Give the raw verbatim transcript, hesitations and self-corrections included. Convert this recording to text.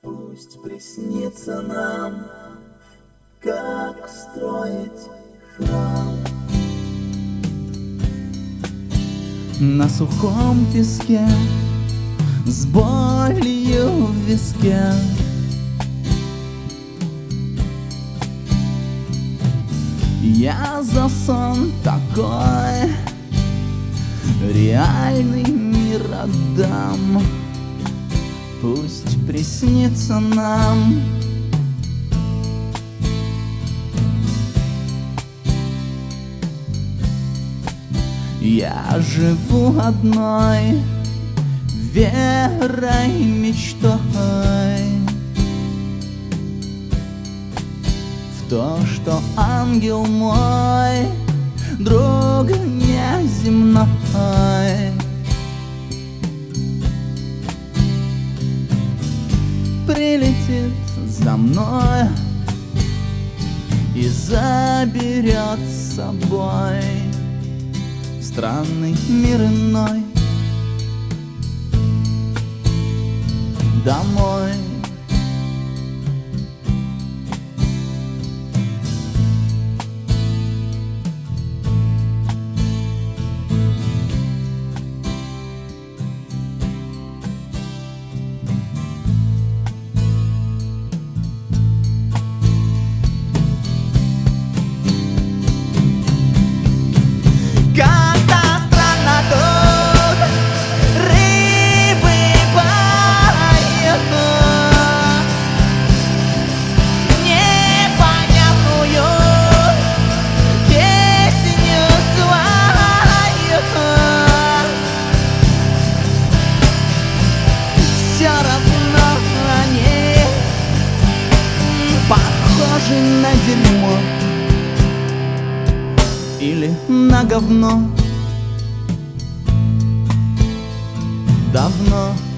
Пусть приснится нам, как строить храм. На сухом песке, с болью в виске, я за сон такой реальный мир отдам. Пусть приснится нам. Я живу одной верой, мечтой в то, что ангел мой друг неземной. Прилетит за мной и заберет с собой в странный мир иной, домой. Все равно они похожи на дерьмо или на говно. Давно